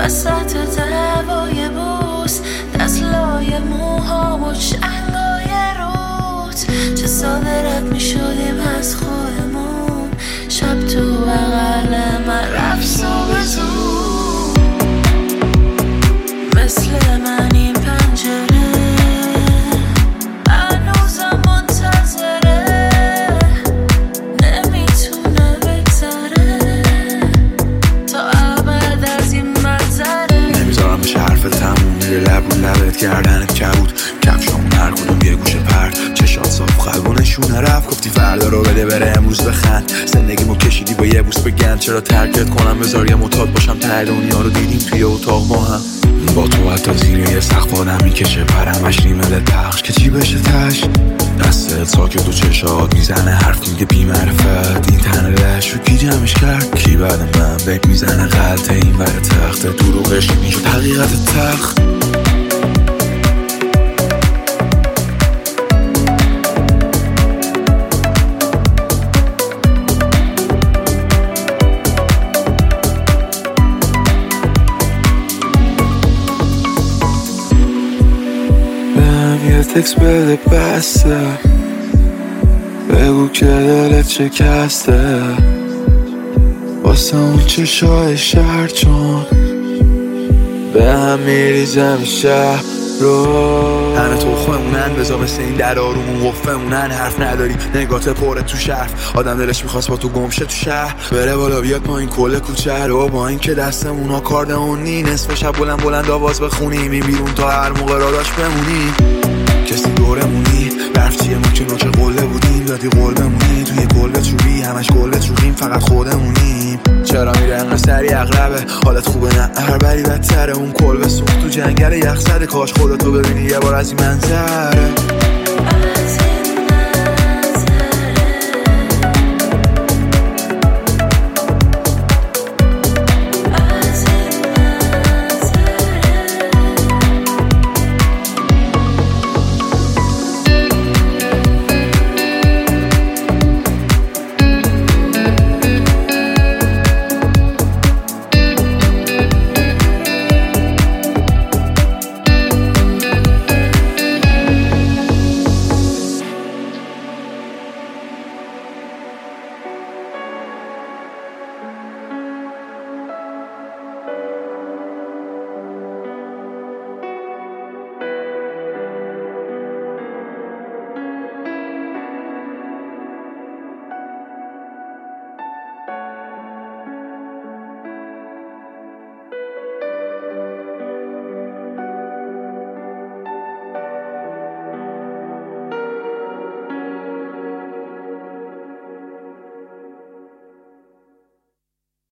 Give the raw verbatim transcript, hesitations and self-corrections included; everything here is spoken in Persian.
وسط دوای بوس دستلای موهام و چنگای روت چه ساده رد می شدیم از خودمون شب تو بغل من رفت صبح زود مثل من این پنجره هنوزم منتظره نمیتونه بگذره تا ابد از این منظره نمیذارم بشه حرف تموم میره لب رو لبت گردنت کبود کفشامون هر کدوم یه گوشه پرد چشات صاف قلبونشونه رفت گفتی فردا رو بده بره امروز بخند زندگیمو کشیدی با یه بوس بگن چرا ترکت کنم بذار یه معتاد باشم ته دنیا رو دیدیم توی اتاق ما هم با تو حتی زیر یه سقف آدم میکشه پرمش ریمل پخش که چی بشه تش دستت ساکت و چشات میزنه حرف میگه بی معرفت این تنه لش رو کی جمعش کرد کی بعد من بک میزنه غلطه این ور تخت دروغش میشد حقیقت تخت یه تکس بده بسته بگو که دلت شکسته واسه اون چشای شهر چون به هم میریزم شهر رو همه تو خونن بذار مثل این در آرومون وفه مونن حرف نداری نگات پره تو شهر آدم دلش میخواست با تو گمشه تو شهر بره بالا بیاد پایین کل کوچه رو با این که دستمون ها کاردمونی نصف شب بلند بلند آواز بخونیم این بیرون تا هر موقع را داشت بمونی کسی دورمونی برف چیه ما که نوچه قله بودیم دادی قول بمونی توی قله چوبی همش قله چوبیم فقط خودمونیم چرا میره انقدر سری اغربه حالت خوبه نه هر بری بدتره اون کل به سوخت تو جنگل یخ زده کاش خودتو ببینی یه بار از این منظره